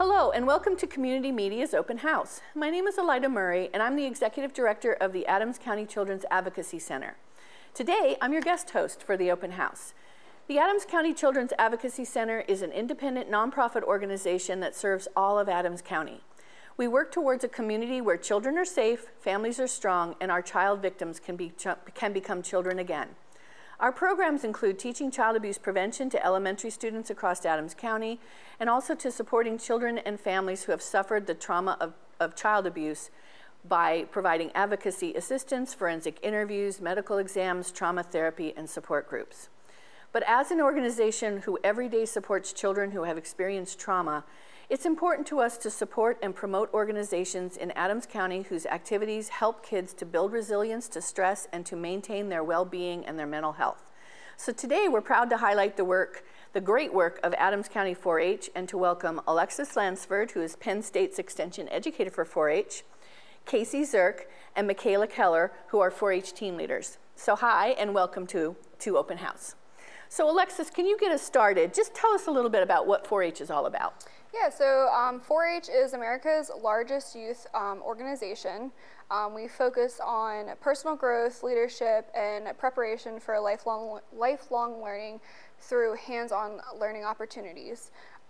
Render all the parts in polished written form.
Hello, and welcome to Community Media's Open House. My name is Elida Murray, and I'm the Executive Director of the Adams County Children's Advocacy Center. Today, I'm your guest host for the Open House. The Adams County Children's Advocacy Center is an independent nonprofit organization that serves all of Adams County. We work towards a community where children are safe, families are strong, and our child victims can become children again. Our programs include teaching child abuse prevention to elementary students across Adams County, and also to supporting children and families who have suffered the trauma of child abuse by providing advocacy assistance, forensic interviews, medical exams, trauma therapy, and support groups. But as an organization who every day supports children who have experienced trauma, it's important to us to support and promote organizations in Adams County whose activities help kids to build resilience to stress and to maintain their well-being and their mental health. So today we're proud to highlight the great work of Adams County 4-H and to welcome Alexis Lansford, who is Penn State's Extension Educator for 4-H, Casey Zirk, and Michaela Keller, who are 4-H team leaders. So hi, and welcome to Open House. So Alexis, can you get us started? Just tell us a little bit about what 4-H is all about. Yeah, so 4-H is America's largest youth organization. We focus on personal growth, leadership, and preparation for lifelong learning through hands-on learning opportunities.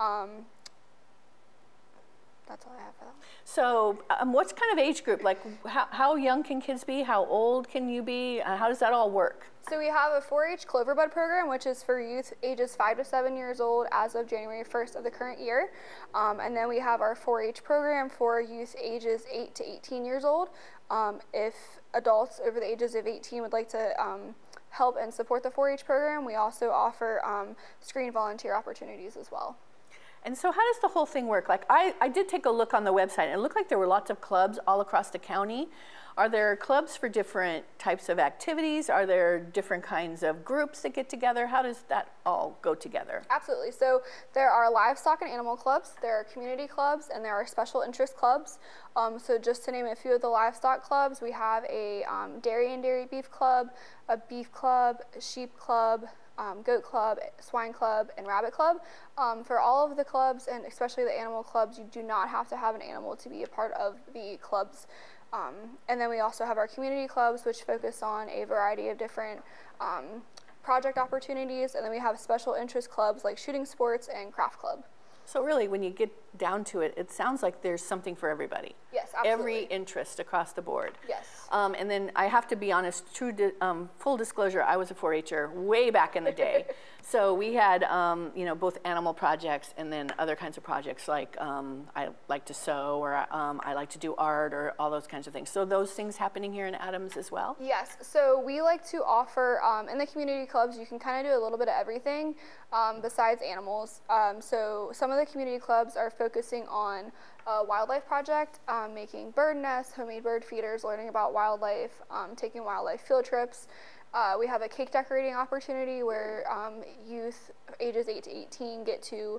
That's all I have for that. So what's kind of age group? Like how young can kids be? How old can you be? How does that all work? So we have a 4-H Cloverbud program, which is for youth ages 5 to 7 years old as of January 1st of the current year. And then we have our 4-H program for youth ages 8 to 18 years old. If adults over the ages of 18 would like to help and support the 4-H program, we also offer screen volunteer opportunities as well. And so how does the whole thing work? Like I did take a look on the website, and it looked like there were lots of clubs all across the county. Are there clubs for different types of activities? Are there different kinds of groups that get together? How does that all go together? Absolutely. So there are livestock and animal clubs, there are community clubs, and there are special interest clubs. So just to name a few of the livestock clubs, we have a dairy and dairy beef club, a beef club, a sheep club, goat club, swine club, and rabbit club. For all of the clubs, and especially the animal clubs, you do not have to have an animal to be a part of the clubs. And then we also have our community clubs, which focus on a variety of different project opportunities. And then we have special interest clubs like shooting sports and craft club. So really, when you get down to it, it sounds like there's something for everybody. Yes, absolutely. Every interest across the board. Yes. And then I have to be honest, full disclosure, I was a 4-H'er way back in the day. So we had, both animal projects and then other kinds of projects like I like to sew, or I like to do art, or all those kinds of things. So those things happening here in Adams as well? Yes. So we like to offer, in the community clubs, you can kind of do a little bit of everything besides animals. So some of the community clubs are focusing on a wildlife project, making bird nests, homemade bird feeders, learning about wildlife, taking wildlife field trips. We have a cake decorating opportunity where youth ages 8 to 18 get to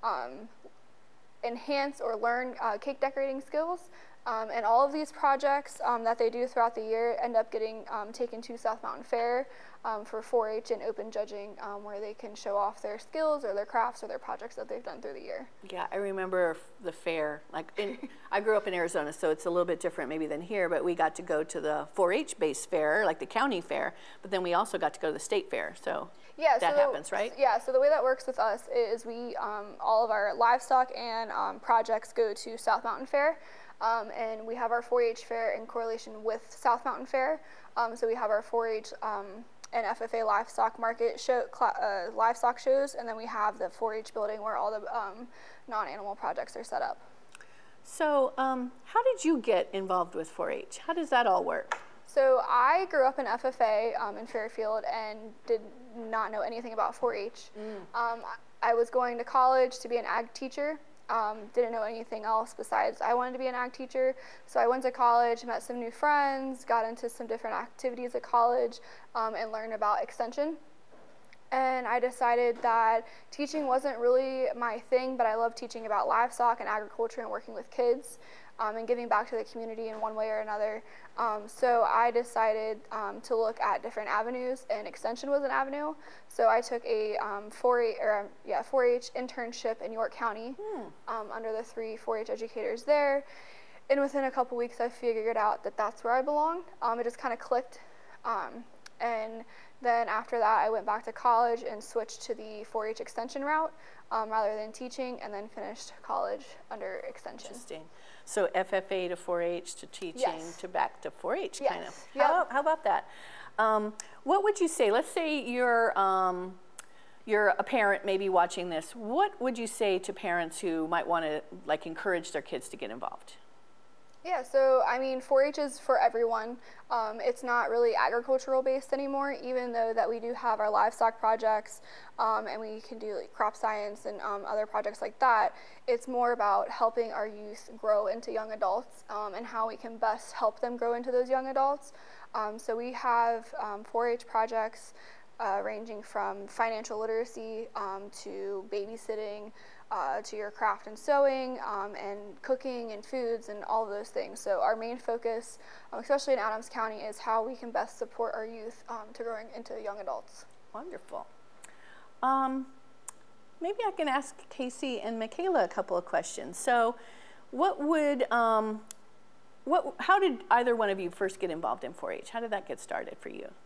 enhance or learn cake decorating skills. And all of these projects that they do throughout the year end up getting taken to South Mountain Fair for 4-H and open judging, where they can show off their skills or their crafts or their projects that they've done through the year. Yeah, I remember the fair. I grew up in Arizona, so it's a little bit different maybe than here, but we got to go to the 4-H-based fair, like the county fair, but then we also got to go to the state fair, so yeah, that happens, right? Yeah, so the way that works with us is we, all of our livestock and projects go to South Mountain Fair. And we have our 4-H fair in correlation with South Mountain Fair. So we have our 4-H and FFA livestock market show, livestock shows, and then we have the 4-H building where all the non-animal projects are set up. So how did you get involved with 4-H? How does that all work? So I grew up in FFA in Fairfield and did not know anything about 4-H. I was going to college to be an ag teacher. Didn't know anything else besides I wanted to be an ag teacher. So I went to college, met some new friends, got into some different activities at college, and learned about extension. And I decided that teaching wasn't really my thing, but I love teaching about livestock and agriculture and working with kids. and giving back to the community in one way or another. So I decided to look at different avenues, and Extension was an avenue. So I took a 4-H internship in York County under the 3 4-H educators there. And within a couple weeks, I figured out that that's where I belonged. It just kind of clicked. And then after that, I went back to college and switched to the 4-H extension route rather than teaching, and then finished college under extension. Interesting. So FFA to 4-H to teaching Yes. to back to 4-H Yes. kind of. Yep. How about that? What would you say? Let's say you're a parent maybe watching this. What would you say to parents who might want to like encourage their kids to get involved? Yeah, so I mean, 4-H is for everyone. It's not really agricultural based anymore, even though that we do have our livestock projects and we can do like crop science and other projects like that. It's more about helping our youth grow into young adults and how we can best help them grow into those young adults. So we have 4-H projects ranging from financial literacy to babysitting, to your craft and sewing, and cooking and foods and all of those things. So our main focus, especially in Adams County, is how we can best support our youth to growing into young adults. Wonderful. Maybe I can ask Casey and Michaela a couple of questions. So how did either one of you first get involved in 4-H? How did that get started for you?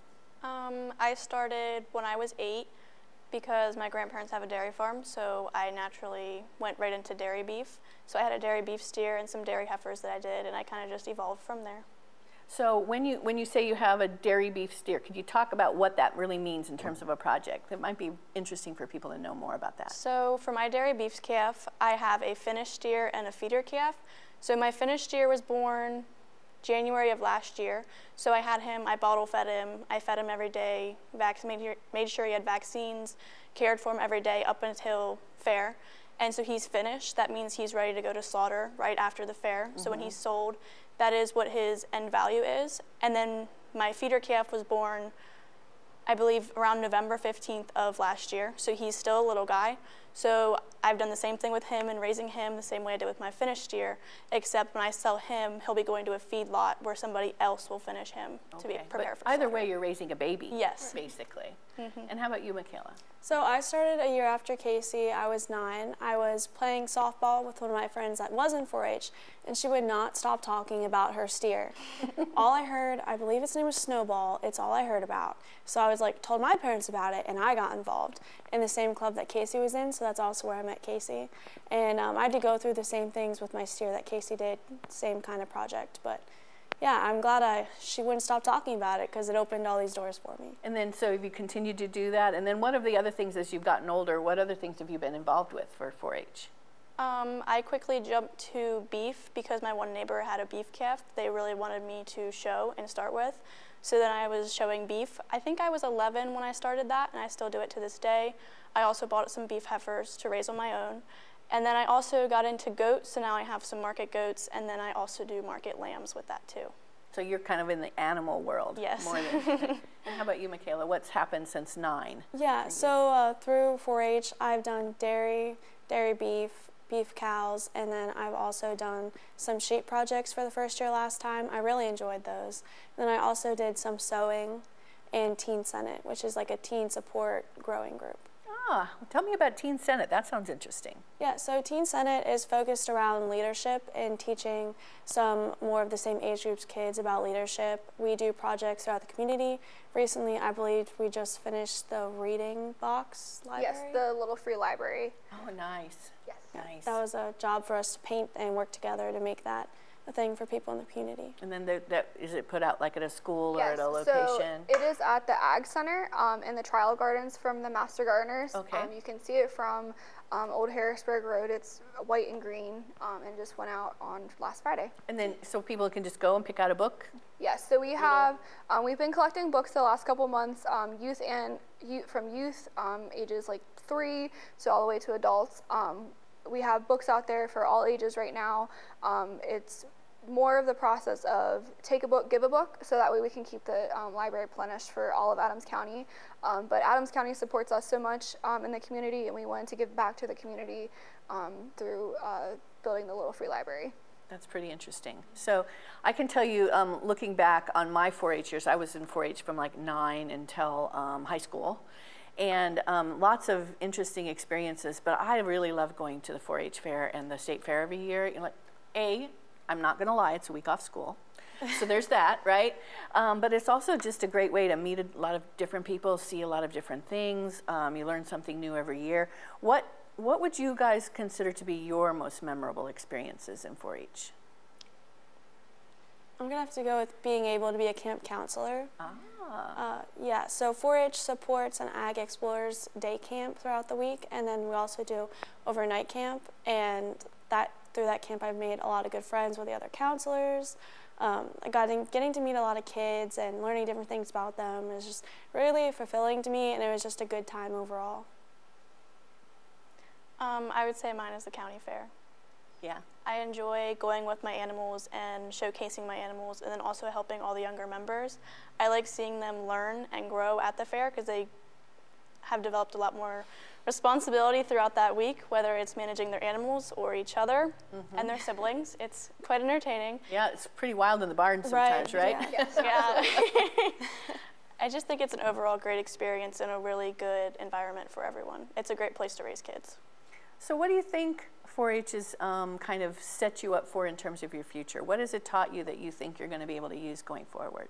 I started when I was 8 because my grandparents have a dairy farm, so I naturally went right into dairy beef. So I had a dairy beef steer and some dairy heifers that I did, and I kind of just evolved from there. So when you say you have a dairy beef steer, could you talk about what that really means in terms of a project? It might be interesting for people to know more about that. So for my dairy beef calf, I have a finished steer and a feeder calf. So my finished steer was born January of last year. So I had him, I bottle fed him, I fed him every day, made sure he had vaccines, cared for him every day up until fair. And so he's finished. That means he's ready to go to slaughter right after the fair. So when he's sold, that is what his end value is. And then my feeder calf was born, I believe, around November 15th of last year. So he's still a little guy. So I've done the same thing with him and raising him the same way I did with my finished steer, except when I sell him, he'll be going to a feedlot where somebody else will finish him to be prepared for either slaughter. way, you're raising a baby. Yes. Basically. And how about you, Michaela? So I started a year after Casey. I was 9. I was playing softball with one of my friends that was in 4-H, and she would not stop talking about her steer. All I heard, I believe its name was Snowball, it's all I heard about. So I was like, told my parents about it, and I got involved in the same club that Casey was in, so that's also where I met Casey. And I had to go through the same things with my steer that Casey did, same kind of project, but yeah, I'm glad she wouldn't stop talking about it because it opened all these doors for me. And then, so have you continued to do that? And then what are the other things as you've gotten older? What other things have you been involved with for 4-H? I quickly jumped to beef because my one neighbor had a beef calf they really wanted me to show and start with. So then I was showing beef. I think I was 11 when I started that, and I still do it to this day. I also bought some beef heifers to raise on my own. And then I also got into goats, so now I have some market goats, and then I also do market lambs with that too. So you're kind of in the animal world. Yes. More than. And how about you, Michaela? What's happened since 9? Yeah, so through 4-H, I've done dairy beef, beef cows, and then I've also done some sheep projects for the first year last time. I really enjoyed those. And then I also did some sewing and Teen Senate, which is like a teen support growing group. Tell me about Teen Senate. That sounds interesting. Yeah, so Teen Senate is focused around leadership and teaching some more of the same age groups kids about leadership. We do projects throughout the community. Recently, I believe we just finished the reading box library. Yes, the little free library. Oh, nice. Yes. Nice. That was a job for us to paint and work together to make that a thing for people in the community. And then is it put out like at a school or Yes, at a so location? it is at the Ag Center in the Trial Gardens from the Master Gardeners. Okay. You can see it from Old Harrisburg Road. It's white and green and just went out on last Friday. And then so people can just go and pick out a book? Yes, so we have, we've been collecting books the last couple months, from youth ages like 3 to all the way to adults. We have books out there for all ages right now. It's more of the process of take a book, give a book, so that way we can keep the library replenished for all of Adams County. But Adams County supports us so much in the community, and we wanted to give back to the community through building the Little Free Library. That's pretty interesting. So I can tell you, looking back on my 4-H years, I was in 4-H from like 9 until high school, and lots of interesting experiences. But I really love going to the 4-H fair and the state fair every year. You know, like, I'm not going to lie, it's a week off school. So there's that, right? But it's also just a great way to meet a lot of different people, see a lot of different things. You learn something new every year. What would you guys consider to be your most memorable experiences in 4-H? I'm gonna have to go with being able to be a camp counselor. Yeah, so 4-H supports an Ag Explorers day camp throughout the week, and then we also do overnight camp, and through that camp I've made a lot of good friends with the other counselors. Getting to meet a lot of kids and learning different things about them is just really fulfilling to me, and it was just a good time overall. I would say mine is the county fair. Yeah. I enjoy going with my animals and showcasing my animals, and then also helping all the younger members. I like seeing them learn and grow at the fair because they have developed a lot more responsibility throughout that week, whether it's managing their animals or each other and their siblings. It's quite entertaining. Yeah, it's pretty wild in the barn sometimes, right? Yeah. Yeah. I just think it's an overall great experience and a really good environment for everyone. It's a great place to raise kids. So what do you think 4-H has kind of set you up for in terms of your future? What has it taught you that you think you're going to be able to use going forward?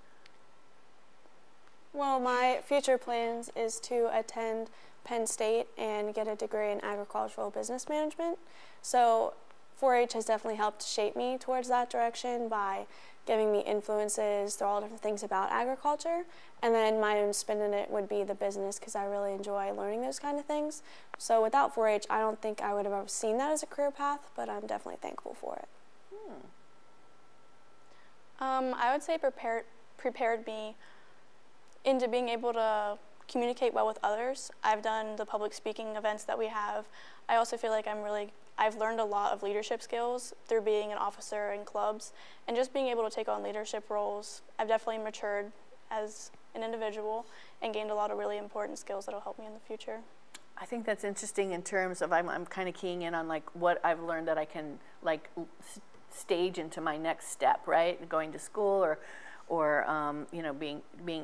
Well, my future plans is to attend Penn State and get a degree in agricultural business management. So 4-H has definitely helped shape me towards that direction by giving me influences through all different things about agriculture. And then my own spin in it would be the business, because I really enjoy learning those kind of things. So without 4-H, I don't think I would have ever seen that as a career path, but I'm definitely thankful for it. I would say prepared me into being able to communicate well with others. I've done the public speaking events that we have. I also feel like I've learned a lot of leadership skills through being an officer in clubs and just being able to take on leadership roles. I've definitely matured as an individual and gained a lot of really important skills that will help me in the future. I think that's interesting in terms of I'm kind of keying in on like what I've learned that I can like stage into my next step, right? Going to school or you know, being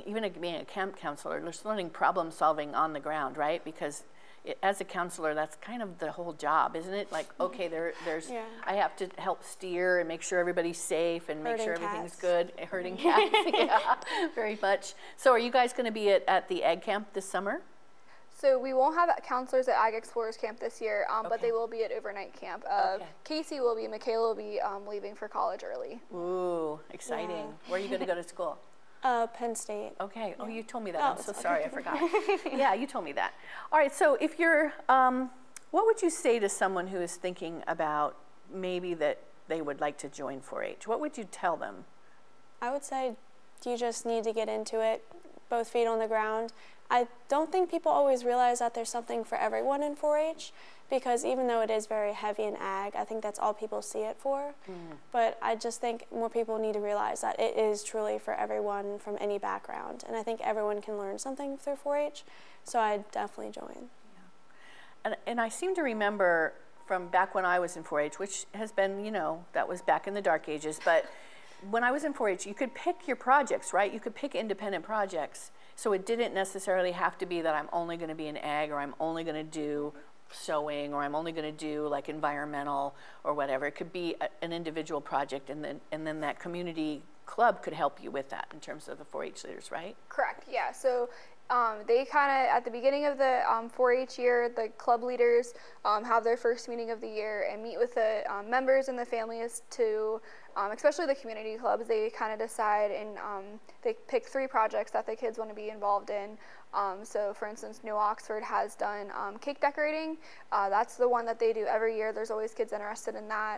a camp counselor, just learning problem solving on the ground, right? Because as a counselor, that's kind of the whole job, isn't it? Like, okay, there's I have to help steer and make sure everybody's safe and make sure everything's good. Herding cats, yeah, very much. So are you guys going to be at the Ag Camp this summer? So we won't have counselors at Ag Explorers Camp this year, but they will be at overnight camp. Casey will be, Michaela will be leaving for college early. Ooh, exciting. Yeah. Where are you going to go to school? Penn State. Okay. Yeah. Oh, you told me that. I'm so sorry. I forgot. Yeah, you told me that. All right. So if you're, what would you say to someone who is thinking about maybe that they would like to join 4-H? What would you tell them? I would say you just need to get into it, both feet on the ground. I don't think people always realize that there's something for everyone in 4-H, because even though it is very heavy in ag, I think that's all people see it for. But I just think more people need to realize that it is truly for everyone from any background. And I think everyone can learn something through 4-H, so I'd definitely join. Yeah. And I seem to remember from back when I was in 4-H, which has been, you know, that was back in the dark ages, but when I was in 4-H, you could pick your projects, right? You could pick independent projects. So it didn't necessarily have to be that I'm only going to be in ag, or I'm only going to do sewing, or I'm only going to do like environmental or whatever. It could be an individual project, and then that community club could help you with that in terms of the 4-H leaders, right? Correct, yeah. So they kind of, at the beginning of the 4-H year, the club leaders have their first meeting of the year and meet with the members and the families to, especially the community clubs, they kind of decide and they pick 3 projects that the kids want to be involved in. So for instance, New Oxford has done cake decorating. That's the one that they do every year. There's always kids interested in that.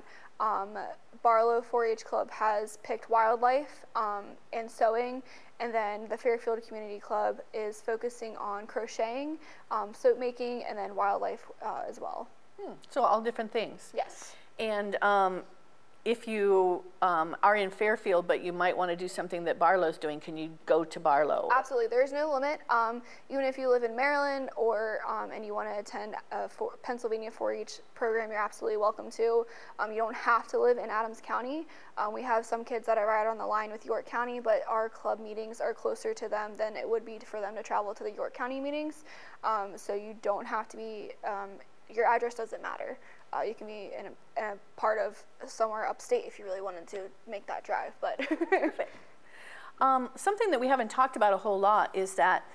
Barlow 4-H Club has picked wildlife and sewing. And then the Fairfield Community Club is focusing on crocheting, soap making, and then wildlife as well. So all different things. Yes. And if you are in Fairfield, but you might want to do something that Barlow's doing, can you go to Barlow? Absolutely, there's no limit. Even if you live in Maryland or and you want to attend a Pennsylvania 4-H program, you're absolutely welcome to. You don't have to live in Adams County. We have some kids that are right on the line with York County, but our club meetings are closer to them than it would be for them to travel to the York County meetings. So you don't have to be, your address doesn't matter. You can be in a part of somewhere upstate if you really wanted to make that drive. But Perfect. Something that we haven't talked about a whole lot is that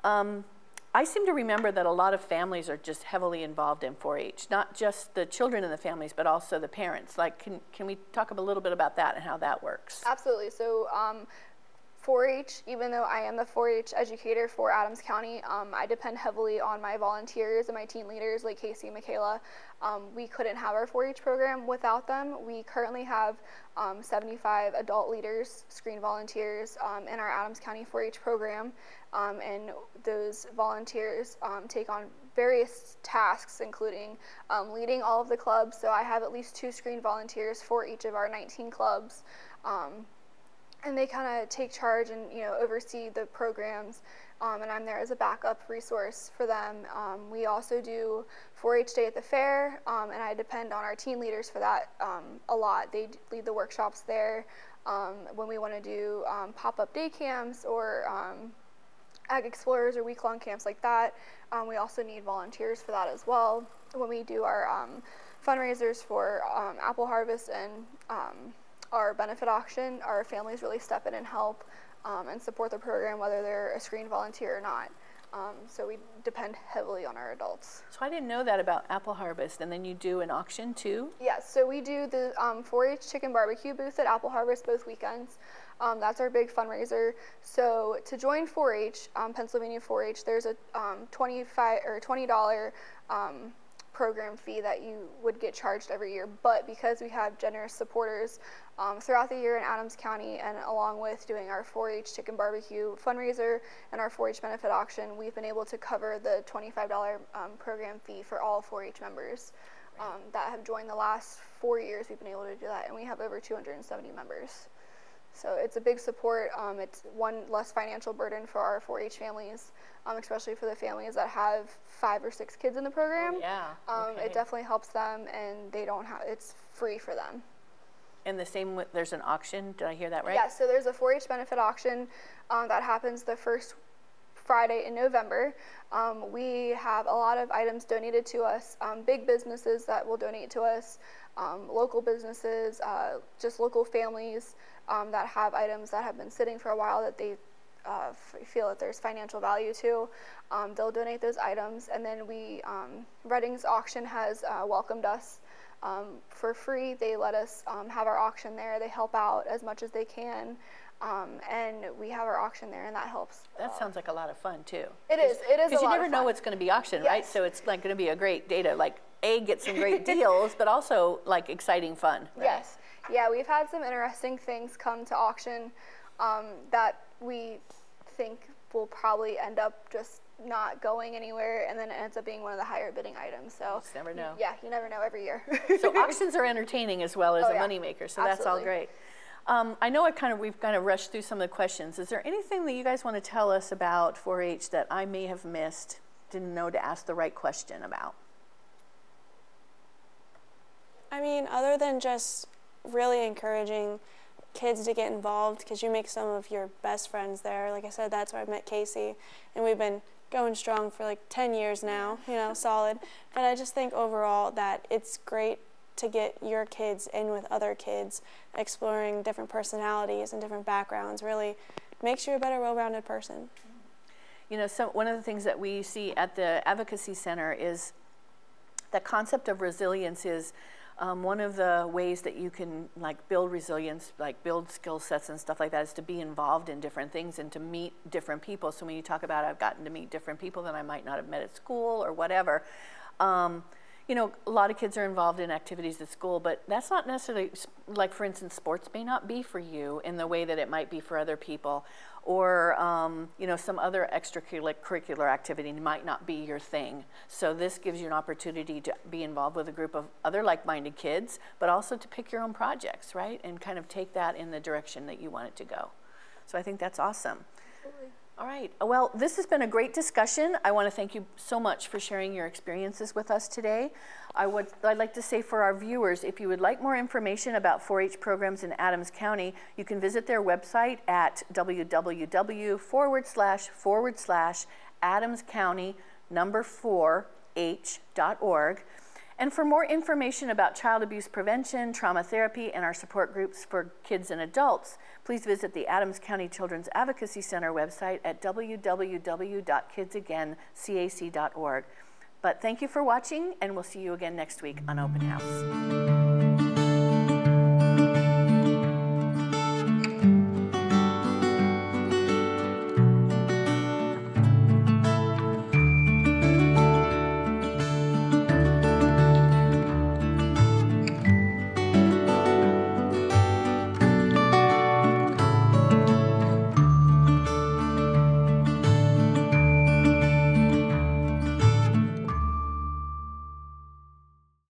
I seem to remember that a lot of families are just heavily involved in 4-H, not just the children in the families, but also the parents. Like, can we talk a little bit about that and how that works? Absolutely. So 4-H, even though I am the 4-H educator for Adams County, I depend heavily on my volunteers and my team leaders like Casey and Michaela. We couldn't have our 4-H program without them. We currently have 75 adult leaders, screen volunteers in our Adams County 4-H program, and those volunteers take on various tasks, including leading all of the clubs. So I have at least 2 screen volunteers for each of our 19 clubs. And they kind of take charge and oversee the programs, and I'm there as a backup resource for them. We also do 4-H Day at the fair, and I depend on our team leaders for that a lot. They lead the workshops there. When we want to do pop-up day camps or Ag Explorers or week-long camps like that, we also need volunteers for that as well. When we do our fundraisers for apple harvest and our benefit auction, our families really step in and help and support the program, whether they're a screen volunteer or not. So we depend heavily on our adults. So I didn't know that about Apple Harvest, and then you do an auction too? Yes, so we do the 4-H chicken barbecue booth at Apple Harvest both weekends. That's our big fundraiser. So to join 4-H, Pennsylvania 4-H, there's a $20 program fee that you would get charged every year, but because we have generous supporters throughout the year in Adams County, and along with doing our 4-H chicken barbecue fundraiser and our 4-H benefit auction, we've been able to cover the $25 program fee for all 4-H members that have joined the last 4 years. We've been able to do that, and we have over 270 members. So it's a big support. It's one less financial burden for our 4-H families, especially for the families that have 5 or 6 kids in the program. Oh, yeah. Okay. It definitely helps them, and they don't have, it's free for them. And the same with, there's an auction, did I hear that right? Yeah, so there's a 4-H benefit auction that happens the first Friday in November. We have a lot of items donated to us, big businesses that will donate to us, local businesses, just local families that have items that have been sitting for a while that they feel that there's financial value to. They'll donate those items, and then Redding's auction has welcomed us for free. They let us have our auction there. They help out as much as they can, and we have our auction there, and that helps. That sounds like a lot of fun too. It is. It is a lot of fun. Because you never know what's going to be auctioned, right? Yes. So it's like going to be a great day to get some great deals, but also like exciting fun. Right? Yes. Yeah, we've had some interesting things come to auction that we think will probably end up just not going anywhere, and then it ends up being one of the higher bidding items. So Just never know. Yeah, you never know every year. So auctions are entertaining as well as Oh, a yeah. moneymaker, so that's all Absolutely. great. I know we've kind of rushed through some of the questions. Is there anything that you guys want to tell us about 4-H that I may have missed, didn't know to ask the right question about? I mean, other than just really encouraging kids to get involved, because you make some of your best friends there. Like I said, that's where I met Casey, and we've been going strong for like 10 years now, solid. But I just think overall that it's great to get your kids in with other kids, exploring different personalities and different backgrounds. Really makes you a better, well-rounded person. One of the things that we see at the Advocacy Center is the concept of resilience is one of the ways that you can build resilience, build skill sets and stuff like that, is to be involved in different things and to meet different people. So when you talk about I've gotten to meet different people that I might not have met at school or whatever, You know, a lot of kids are involved in activities at school, but that's not necessarily, like for instance, sports may not be for you in the way that it might be for other people, or you know, some other extracurricular activity might not be your thing. So this gives you an opportunity to be involved with a group of other like-minded kids, but also to pick your own projects, right? And kind of take that in the direction that you want it to go. So I think that's awesome. Absolutely. All right, well, this has been a great discussion. I want to thank you so much for sharing your experiences with us today. I'd like to say for our viewers, if you would like more information about 4-H programs in Adams County, you can visit their website at www.adamscounty4H.org. And for more information about child abuse prevention, trauma therapy, and our support groups for kids and adults, please visit the Adams County Children's Advocacy Center website at www.kidsagaincac.org. But thank you for watching, and we'll see you again next week on Open House.